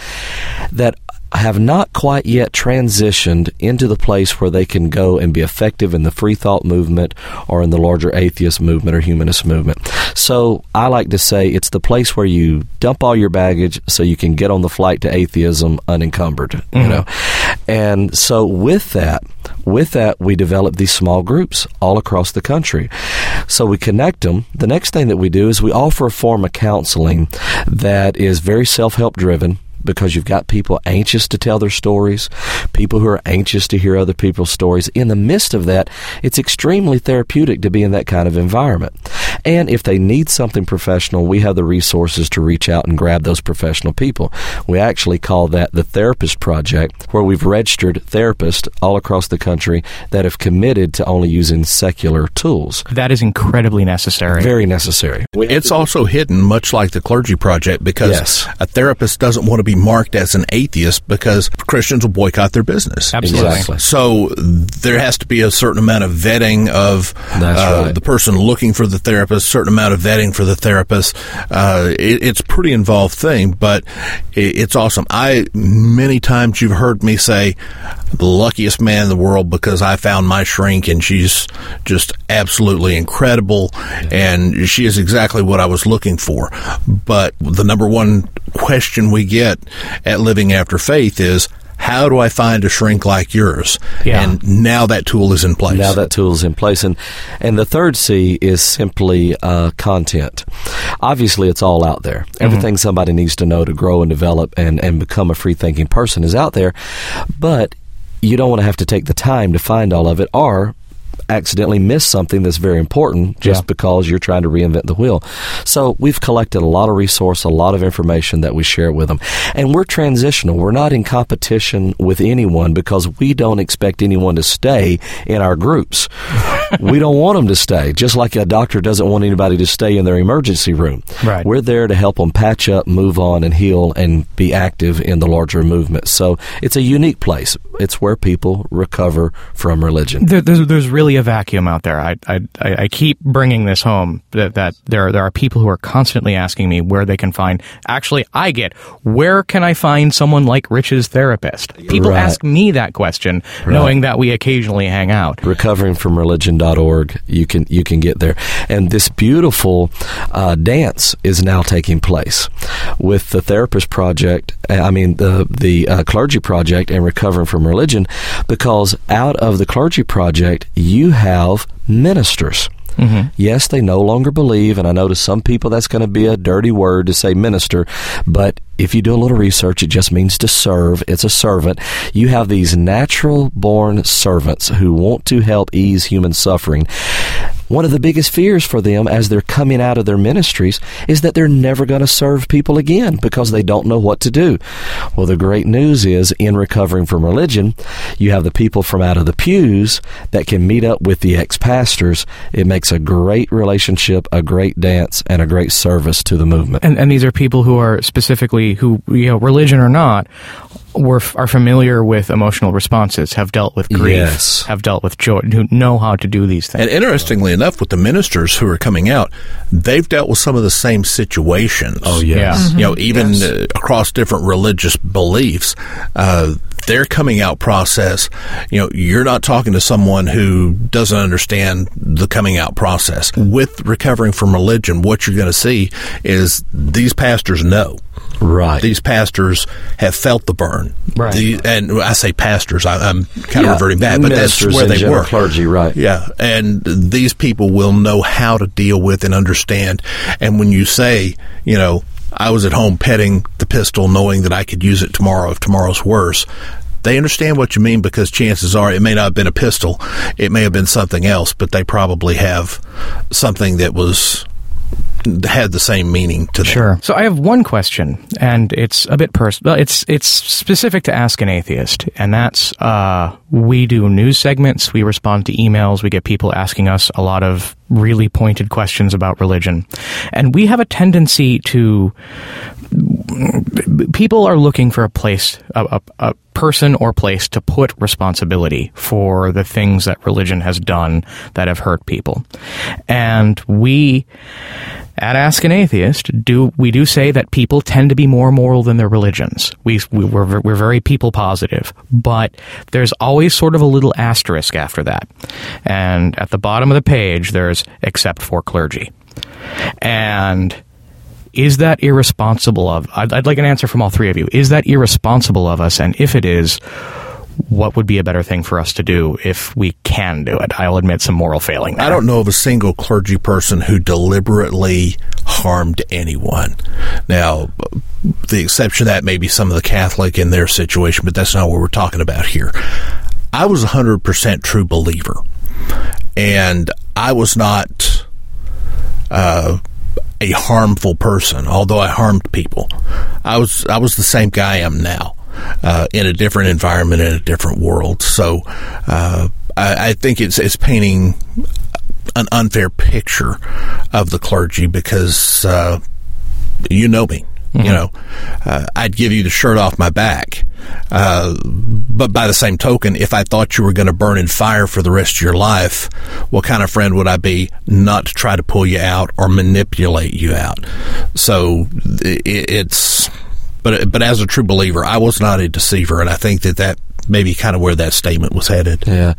not quite yet transitioned into the place where they can go and be effective in the free thought movement or in the larger atheist movement or humanist movement. So I like to say it's the place where you dump all your baggage so you can get on the flight to atheism unencumbered, you know. And so with that, we develop these small groups all across the country. So we connect them. The next thing that we do is we offer a form of counseling that is very self-help driven, because you've got people anxious to tell their stories, people who are anxious to hear other people's stories. In the midst of that, it's extremely therapeutic to be in that kind of environment. And if they need something professional, we have the resources to reach out and grab those professional people. We actually call that the Therapist Project, where we've registered therapists all across the country that have committed to only using secular tools. That is incredibly necessary. Very necessary. It's also hidden, much like the Clergy Project, because a therapist doesn't want to be marked as an atheist because Christians will boycott their business. Absolutely. Exactly. So there has to be a certain amount of vetting of the person looking for the therapist, certain amount of vetting for the therapist. It's a pretty involved thing, but it's awesome. Many times you've heard me say, the luckiest man in the world because I found my shrink and she's just absolutely incredible and she is exactly what I was looking for. But the number one question we get at Living After Faith is, how do I find a shrink like yours? Yeah. And now that tool is in place. Now that tool is in place. And the third C is simply content. Obviously, it's all out there. Everything somebody needs to know to grow and develop and become a free-thinking person is out there. But you don't want to have to take the time to find all of it, or accidentally miss something that's very important just because you're trying to reinvent the wheel. So we've collected a lot of resource, a lot of information that we share with them. And we're transitional. We're not in competition with anyone because we don't expect anyone to stay in our groups. We don't want them to stay, just like a doctor doesn't want anybody to stay in their emergency room. Right. We're there to help them patch up, move on, and heal and be active in the larger movement. So it's a unique place. It's where people recover from religion. There's really a vacuum out there. I keep bringing this home that there are people who are constantly asking me where they can find. Actually, where can I find someone like Rich's therapist? People ask me that question, knowing that we occasionally hang out. Recoveringfromreligion.org. You can get there, and this beautiful dance is now taking place with the Therapist Project. The Clergy Project and Recovering from Religion, because out of the Clergy Project, you have ministers. Mm-hmm. Yes, they no longer believe, and I know to some people that's going to be a dirty word to say minister, but if you do a little research, it just means to serve. It's a servant. You have these natural-born servants who want to help ease human suffering. One of the biggest fears for them as they're coming out of their ministries is that they're never going to serve people again because they don't know what to do. Well, the great news is in Recovering from Religion, you have the people from out of the pews that can meet up with the ex-pastors. It makes a great relationship, a great dance, and a great service to the movement. And these are people who are specifically, who, religion or not, are familiar with emotional responses, have dealt with grief, have dealt with joy, who know how to do these things. And interestingly enough, with the ministers who are coming out, they've dealt with some of the same situations. Oh, yes. Mm-hmm. Even across different religious beliefs, their coming out process, you're not talking to someone who doesn't understand the coming out process. With Recovering from Religion, what you're going to see is these pastors know. Right. These pastors have felt the burn. Right. And I say pastors, I'm kind of reverting back, but that's where they were. Clergy, right. Yeah. And these people will know how to deal with and understand. And when you say, I was at home petting the pistol knowing that I could use it tomorrow if tomorrow's worse, they understand what you mean, because chances are it may not have been a pistol. It may have been something else, but they probably have something that had the same meaning to them. Sure. So I have one question, and it's a bit personal. It's specific to Ask an Atheist, and that's we do news segments, we respond to emails, we get people asking us a lot of really pointed questions about religion, and we have a tendency to. People are looking for a place, a person or place to put responsibility for the things that religion has done that have hurt people. And we, at Ask an Atheist, we do say that people tend to be more moral than their religions. We're very people positive, but there's always sort of a little asterisk after that. And at the bottom of the page, there's except for clergy. And is that irresponsible I'd like an answer from all three of you. Is that irresponsible of us? And if it is, what would be a better thing for us to do if we can do it? I'll admit some moral failing there. I don't know of a single clergy person who deliberately harmed anyone. Now, the exception to that may be some of the Catholic in their situation, but that's not what we're talking about here. I was 100% true believer, and I was not a harmful person, although I harmed people. I was the same guy I am now, in a different environment, in a different world. So I think it's painting an unfair picture of the clergy, because you know me. Mm-hmm. I'd give you the shirt off my back. But by the same token, if I thought you were going to burn in fire for the rest of your life, what kind of friend would I be not to try to pull you out or manipulate you out? So but as a true believer, I was not a deceiver, and I think that may be kind of where that statement was headed. Yeah.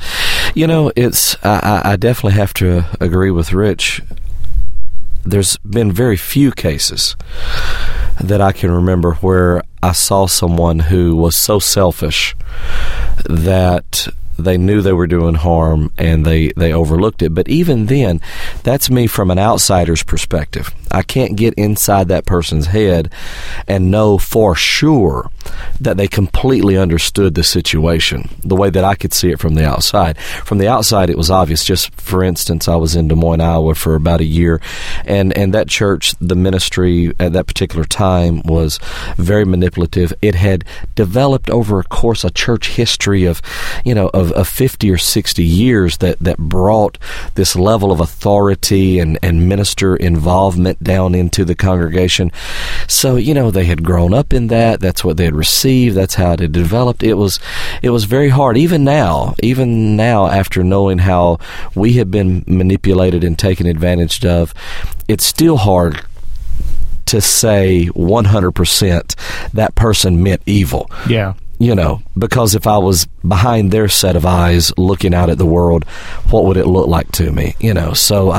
I definitely have to agree with Rich. There's been very few cases that I can remember where I saw someone who was so selfish that they knew they were doing harm and they overlooked it. But even then, that's me from an outsider's perspective. I can't get inside that person's head and know for sure that they completely understood the situation the way that I could see it from the outside. From the outside, it was obvious. Just for instance, I was in Des Moines, Iowa for about a year, and that church, the ministry at that particular time was very manipulative. It had developed over a course a church history of 50 or 60 years that brought this level of authority and minister involvement down into the congregation. So, they had grown up in that. That's what they had received. That's how it had developed. It was very hard. Even now, after knowing how we have been manipulated and taken advantage of, it's still hard to say 100% that person meant evil. Yeah. Because if I was behind their set of eyes looking out at the world, what would it look like to me? So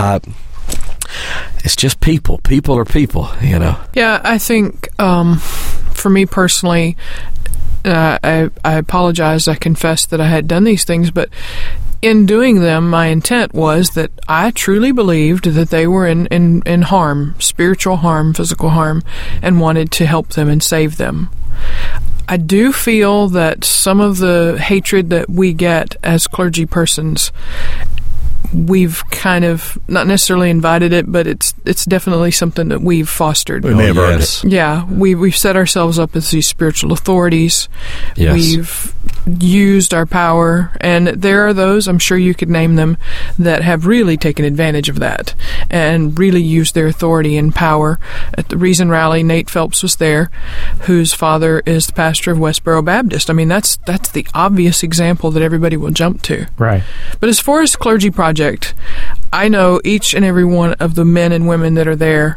it's just people. People are people, Yeah, I think for me personally, I apologize. I confessed that I had done these things, but in doing them, my intent was that I truly believed that they were in harm, spiritual harm, physical harm, and wanted to help them and save them. I do feel that some of the hatred that we get as clergy persons, we've kind of not necessarily invited it, but it's definitely something that we've fostered. We may have earned it. Yeah, we've set ourselves up as these spiritual authorities. Yes. We've used our power, and there are those, I'm sure you could name them, that have really taken advantage of that and really used their authority and power. At the Reason Rally, Nate Phelps was there, whose father is the pastor of Westboro Baptist. I mean, that's the obvious example that everybody will jump to. Right. But as far as Clergy Project, I know each and every one of the men and women that are there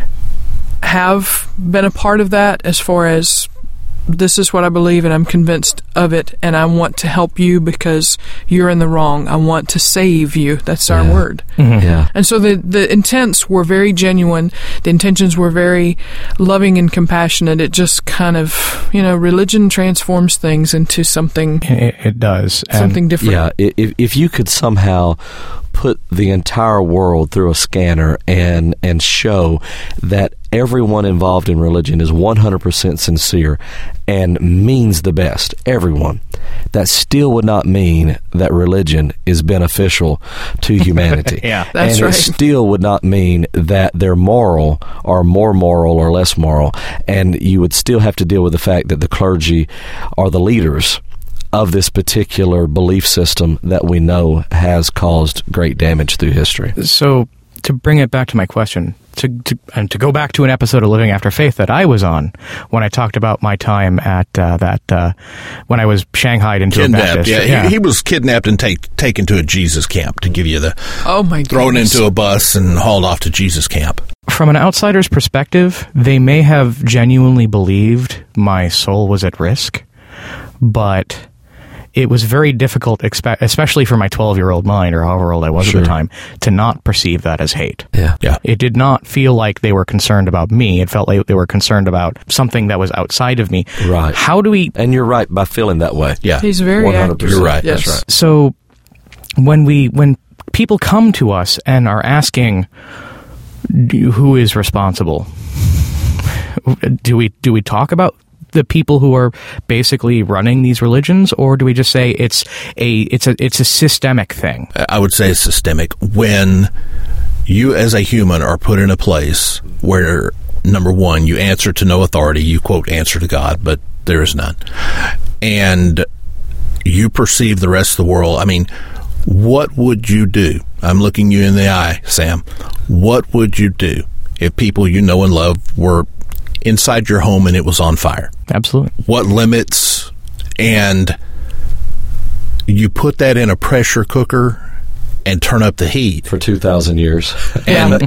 have been a part of that, as far as this is what I believe and I'm convinced of it, and I want to help you because you're in the wrong. I want to save you. That's our word. Mm-hmm. Yeah. And so the intents were very genuine. The intentions were very loving and compassionate. It just kind of, religion transforms things into something. It does. Something different. Yeah. If you could somehow put the entire world through a scanner and show that everyone involved in religion is 100% sincere and means the best, everyone, that still would not mean that religion is beneficial to humanity. Yeah, that's right. And it still would not mean that they're moral or more moral or less moral. And you would still have to deal with the fact that the clergy are the leaders of this particular belief system that we know has caused great damage through history. So, to bring it back to my question, to go back to an episode of Living After Faith that I was on when I talked about my time at when I was shanghaied into a Baptist. Yeah. He was kidnapped and taken to a Jesus camp, to give you the thrown into a bus and hauled off to Jesus camp. From an outsider's perspective, they may have genuinely believed my soul was at risk, but it was very difficult, especially for my 12-year-old mind, or however old I was at the time, to not perceive that as hate. Yeah. It did not feel like they were concerned about me. It felt like they were concerned about something that was outside of me. Right. How do we... And you're right by feeling that way. Yeah. He's very 100%. accurate. You're right. Yes. That's right. So when people come to us and are asking who is responsible, do we talk about the people who are basically running these religions, or do we just say it's a systemic thing? I would say it's systemic. When you as a human are put in a place where, number one, you answer to no authority, you quote answer to God, but there is none, and you perceive the rest of the world. I mean, what would you do? I'm looking you in the eye, Sam. What would you do if people you know and love were inside your home and it was on fire? Absolutely. What limits? And you put that in a pressure cooker and turn up the heat for 2,000 years, and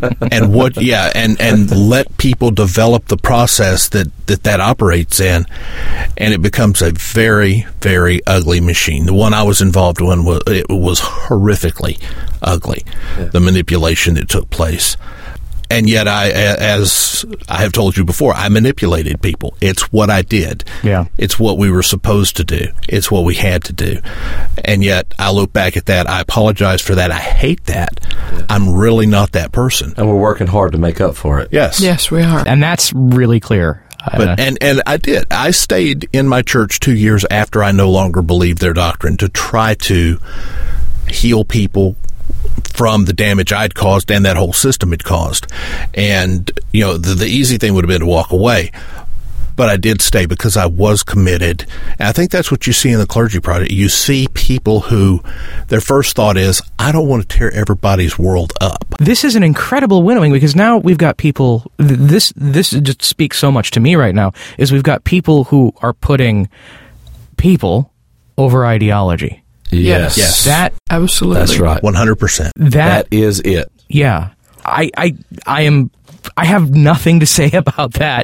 let people develop the process that operates in, and it becomes a very, very ugly machine. The one I was involved in was horrifically ugly. Yeah. The manipulation that took place. And yet, as I have told you before, I manipulated people. It's what I did. Yeah. It's what we were supposed to do. It's what we had to do. And yet, I look back at that. I apologize for that. I hate that. Yeah. I'm really not that person. And we're working hard to make up for it. Yes. Yes, we are. And that's really clear. But and I did. I stayed in my church 2 years after I no longer believed their doctrine to try to heal people from the damage I'd caused and that whole system had caused. And, you know, the easy thing would have been to walk away. But I did stay because I was committed. And I think that's what you see in the Clergy Project. You see people who their first thought is, I don't want to tear everybody's world up. This is an incredible winnowing because now we've got people, this just speaks so much to me right now, is we've got people who are putting people over ideology. Yes. That absolutely. That's right. 100%. That is it. Yeah. I have nothing to say about that.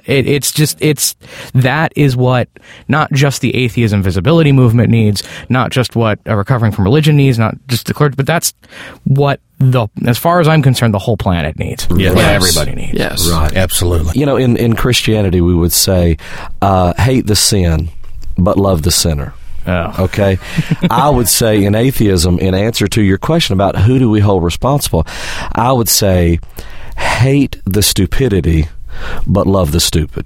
That is what not just the atheism visibility movement needs, not just what Recovering from Religion needs, not just the clergy, but that's what as far as I'm concerned, the whole planet needs. Yes. What everybody needs. Yes. Right. Absolutely. You know, in Christianity, we would say, hate the sin, but love the sinner. Oh. Okay. I would say in atheism, in answer to your question about who do we hold responsible, I would say hate the stupidity, but love the stupid.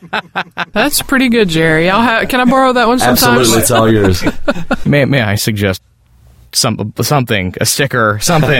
That's pretty good, Jerry. Can I borrow that one sometimes? Absolutely, it's all yours. May I suggest something, a sticker, something?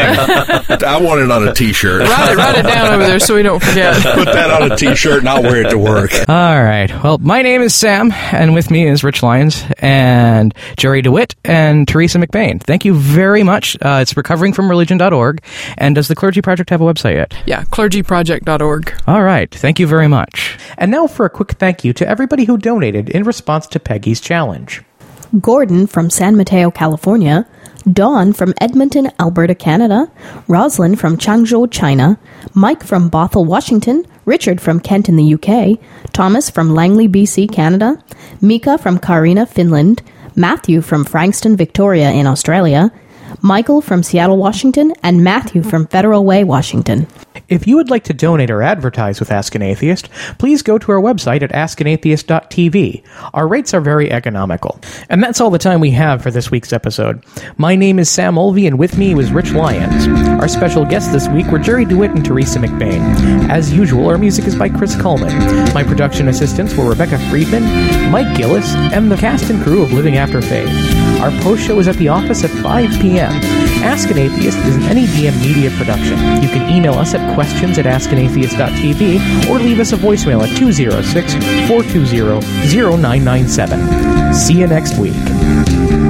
I want it on a T-shirt. Write it down over there so we don't forget. Put that on a T-shirt and I'll wear it to work. All right. Well, my name is Sam, and with me is Rich Lyons and Jerry DeWitt and Teresa McBain. Thank you very much. It's recoveringfromreligion.org. And does the Clergy Project have a website yet? Yeah, clergyproject.org. All right. Thank you very much. And now for a quick thank you to everybody who donated in response to Peggy's challenge. Gordon from San Mateo, California. Dawn from Edmonton, Alberta, Canada. Rosalind from Changzhou, China. Mike from Bothell, Washington. Richard from Kent in the UK. Thomas from Langley, BC, Canada. Mika from Kaarina, Finland. Matthew from Frankston, Victoria in Australia. Michael from Seattle, Washington. And Matthew from Federal Way, Washington. If you would like to donate or advertise with Ask an Atheist, please go to our website at askanatheist.tv. Our rates are very economical. And that's all the time we have for this week's episode. My name is Sam Olvey, and with me was Rich Lyons. Our special guests this week were Jerry DeWitt and Teresa McBain. As usual, our music is by Chris Coleman. My production assistants were Rebecca Friedman, Mike Gillis, and the cast and crew of Living After Faith. Our post-show is at the office at 5 p.m. Ask an Atheist is an NEDM media production. You can email us at questions@askanatheist.tv or leave us a voicemail at 206-420-0997. See you next week.